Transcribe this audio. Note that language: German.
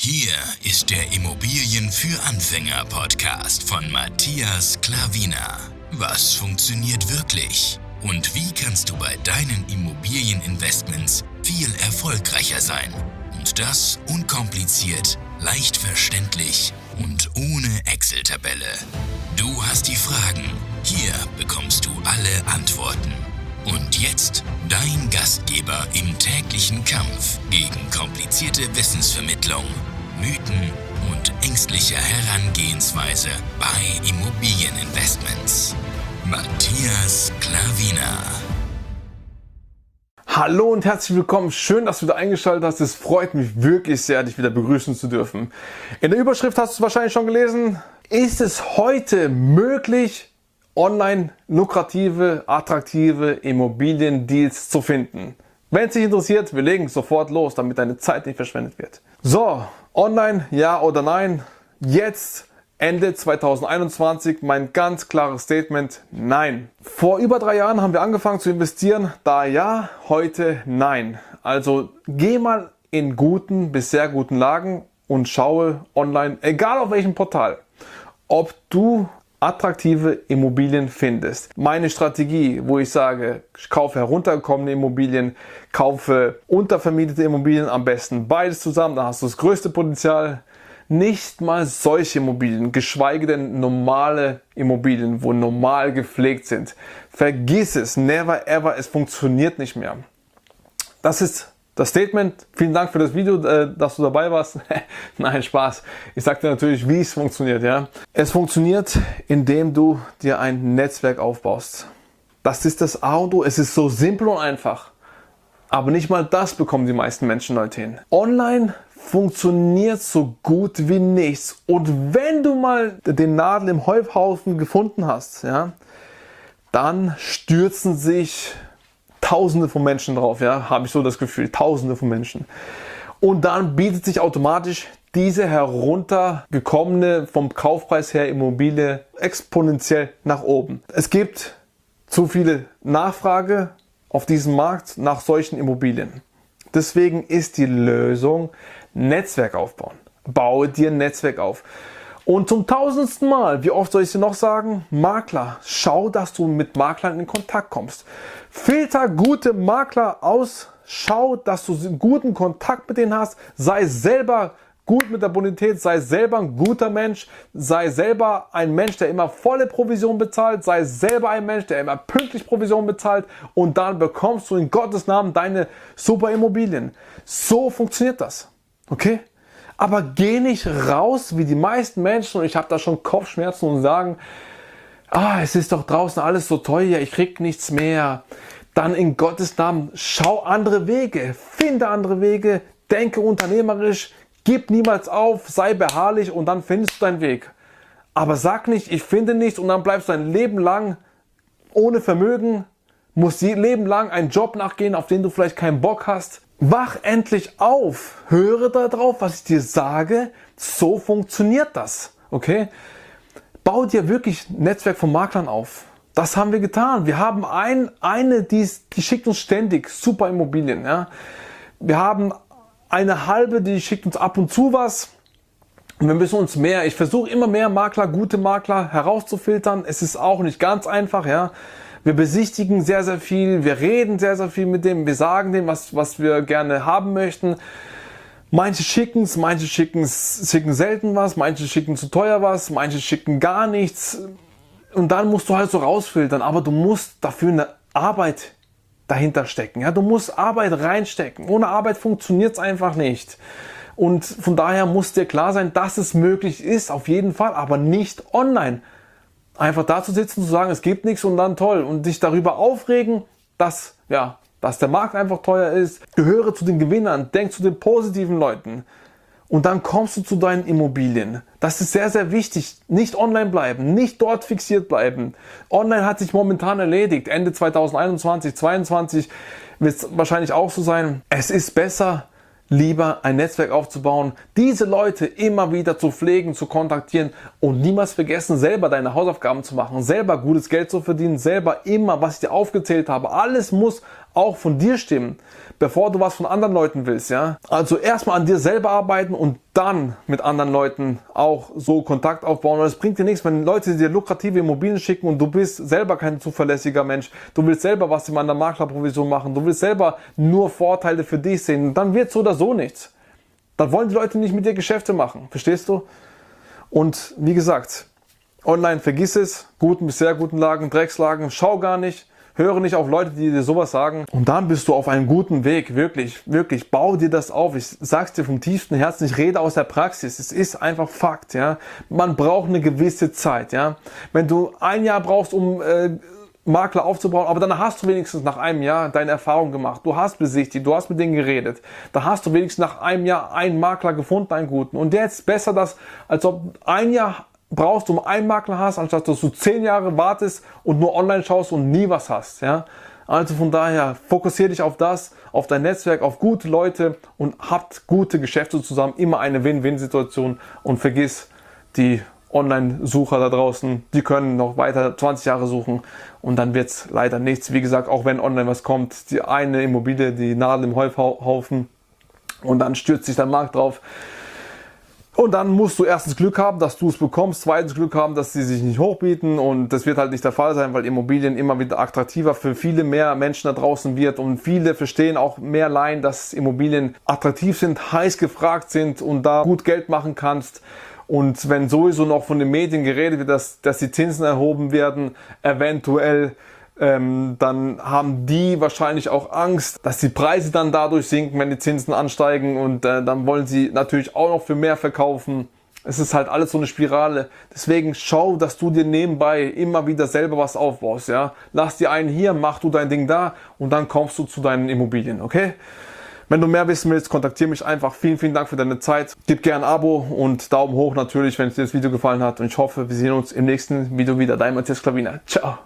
Hier ist der Immobilien für Anfänger Podcast von Matthias Klavina. Was funktioniert wirklich? Und wie kannst du bei deinen Immobilieninvestments viel erfolgreicher sein? Und das unkompliziert, leicht verständlich und ohne Excel-Tabelle. Du hast die Fragen, hier bekommst du alle Antworten. Und jetzt dein Gastgeber im täglichen Kampf gegen komplizierte Wissensvermittlung, Mythen und ängstliche Herangehensweise bei Immobilieninvestments. Matthias Klavina. Hallo und herzlich willkommen. Schön, dass du wieder eingeschaltet hast. Es freut mich wirklich sehr, dich wieder begrüßen zu dürfen. In der Überschrift hast du es wahrscheinlich schon gelesen. Ist es heute möglich, online lukrative, attraktive Immobiliendeals zu finden? Wenn es dich interessiert, wir legen sofort los, damit deine Zeit nicht verschwendet wird. So, online, ja oder nein? Jetzt, Ende 2021, mein ganz klares Statement, nein. Vor über 3 Jahren haben wir angefangen zu investieren, da ja, heute nein. Also geh mal in guten bis sehr guten Lagen und schaue online, egal auf welchem Portal, ob du attraktive Immobilien findest. Meine Strategie, wo ich sage, ich kaufe heruntergekommene Immobilien, kaufe untervermietete Immobilien, am besten beides zusammen, da hast du das größte Potenzial. Nicht mal solche Immobilien, geschweige denn normale Immobilien, wo normal gepflegt sind. Vergiss es, never ever, es funktioniert nicht mehr. Das ist das Statement. Vielen Dank für das Video, dass du dabei warst. Nein, Spaß. Ich sage dir natürlich, wie es funktioniert. Ja? Es funktioniert, indem du dir ein Netzwerk aufbaust. Das ist das A und O. Es ist so simpel und einfach. Aber nicht mal das bekommen die meisten Menschen heute hin. Online funktioniert so gut wie nichts. Und wenn du mal den Nadel im Heuhaufen gefunden hast, ja, dann stürzen sich Tausende von Menschen drauf, ja, habe ich so das Gefühl, Tausende von Menschen. Und dann bietet sich automatisch diese heruntergekommene, vom Kaufpreis her Immobilie exponentiell nach oben. Es gibt zu viele Nachfrage auf diesem Markt nach solchen Immobilien. Deswegen ist die Lösung Netzwerk aufbauen. Baue dir ein Netzwerk auf. Und zum 1000. Mal, wie oft soll ich es dir noch sagen? Makler. Schau, dass du mit Maklern in Kontakt kommst. Filter gute Makler aus. Schau, dass du einen guten Kontakt mit denen hast. Sei selber gut mit der Bonität. Sei selber ein guter Mensch. Sei selber ein Mensch, der immer volle Provision bezahlt. Sei selber ein Mensch, der immer pünktlich Provision bezahlt. Und dann bekommst du in Gottes Namen deine super Immobilien. So funktioniert das. Okay? Aber geh nicht raus wie die meisten Menschen, und ich habe da schon Kopfschmerzen und sagen, es ist doch draußen alles so teuer, ich krieg nichts mehr. Dann in Gottes Namen, schau andere Wege, finde andere Wege, denke unternehmerisch, gib niemals auf, sei beharrlich und dann findest du deinen Weg. Aber sag nicht, ich finde nichts und dann bleibst du dein Leben lang ohne Vermögen, musst Leben lang einen Job nachgehen, auf den du vielleicht keinen Bock hast. Wach endlich auf, höre da drauf, was ich dir sage, so funktioniert das, okay? Bau dir wirklich ein Netzwerk von Maklern auf. Das haben wir getan. Wir haben eine, die schickt uns ständig super Immobilien, ja? Wir haben eine halbe, die schickt uns ab und zu was. Und wir müssen uns mehr, ich versuche immer mehr Makler, gute Makler herauszufiltern. Es ist auch nicht ganz einfach, ja. Wir besichtigen sehr, sehr viel, wir reden sehr, sehr viel mit dem, wir sagen dem, was wir gerne haben möchten. Manche schicken es, manche schicken selten was, manche schicken zu teuer was, manche schicken gar nichts. Und dann musst du halt so rausfiltern, aber du musst dafür eine Arbeit dahinter stecken. Ja? Du musst Arbeit reinstecken. Ohne Arbeit funktioniert es einfach nicht. Und von daher muss dir klar sein, dass es möglich ist, auf jeden Fall, aber nicht online. Einfach da zu sitzen, zu sagen, es gibt nichts und dann toll. Und dich darüber aufregen, dass der Markt einfach teuer ist. Gehöre zu den Gewinnern, denk zu den positiven Leuten. Und dann kommst du zu deinen Immobilien. Das ist sehr, sehr wichtig. Nicht online bleiben, nicht dort fixiert bleiben. Online hat sich momentan erledigt. Ende 2021, 2022 wird es wahrscheinlich auch so sein. Es ist besser, lieber ein Netzwerk aufzubauen, diese Leute immer wieder zu pflegen, zu kontaktieren und niemals vergessen, selber deine Hausaufgaben zu machen, selber gutes Geld zu verdienen, selber immer, was ich dir aufgezählt habe, alles muss auch von dir stimmen, bevor du was von anderen Leuten willst, ja. Also erstmal an dir selber arbeiten und dann mit anderen Leuten auch so Kontakt aufbauen. Und es bringt dir nichts, wenn Leute dir lukrative Immobilien schicken und du bist selber kein zuverlässiger Mensch. Du willst selber was an der Maklerprovision machen. Du willst selber nur Vorteile für dich sehen. Und dann wird so oder so nichts. Dann wollen die Leute nicht mit dir Geschäfte machen. Verstehst du? Und wie gesagt, online vergiss es. Guten bis sehr guten Lagen, Dreckslagen. Schau gar nicht. Höre nicht auf Leute, die dir sowas sagen. Und dann bist du auf einem guten Weg. Wirklich, wirklich. Bau dir das auf. Ich sag's dir vom tiefsten Herzen. Ich rede aus der Praxis. Es ist einfach Fakt, ja. Man braucht eine gewisse Zeit, ja. Wenn du ein Jahr brauchst, um Makler aufzubauen, aber dann hast du wenigstens nach einem Jahr deine Erfahrung gemacht. Du hast besichtigt, du hast mit denen geredet. Da hast du wenigstens nach einem Jahr einen Makler gefunden, einen guten. Und der ist besser, als ob ein Jahr brauchst, um einen Makler hast, anstatt dass du 10 Jahre wartest und nur online schaust und nie was hast, ja. Also von daher, fokussiere dich auf das, auf dein Netzwerk, auf gute Leute und habt gute Geschäfte zusammen. Immer eine Win-Win-Situation und vergiss die Online-Sucher da draußen, die können noch weiter 20 Jahre suchen und dann wird es leider nichts. Wie gesagt, auch wenn online was kommt, die eine Immobilie, die Nadel im Heuhaufen und dann stürzt sich der Markt drauf. Und dann musst du erstens Glück haben, dass du es bekommst, zweitens Glück haben, dass sie sich nicht hochbieten und das wird halt nicht der Fall sein, weil Immobilien immer wieder attraktiver für viele mehr Menschen da draußen wird und viele verstehen auch mehr Laien, dass Immobilien attraktiv sind, heiß gefragt sind und da gut Geld machen kannst. Und wenn sowieso noch von den Medien geredet wird, dass die Zinsen erhoben werden, eventuell, dann haben die wahrscheinlich auch Angst, dass die Preise dann dadurch sinken, wenn die Zinsen ansteigen und dann wollen sie natürlich auch noch für mehr verkaufen. Es ist halt alles so eine Spirale. Deswegen schau, dass du dir nebenbei immer wieder selber was aufbaust. Ja? Lass dir einen hier, mach du dein Ding da und dann kommst du zu deinen Immobilien, okay? Wenn du mehr wissen willst, kontaktiere mich einfach. Vielen, vielen Dank für deine Zeit. Gib gerne ein Abo und Daumen hoch natürlich, wenn dir das Video gefallen hat. Und ich hoffe, wir sehen uns im nächsten Video wieder. Dein Matthias Clavina. Ciao.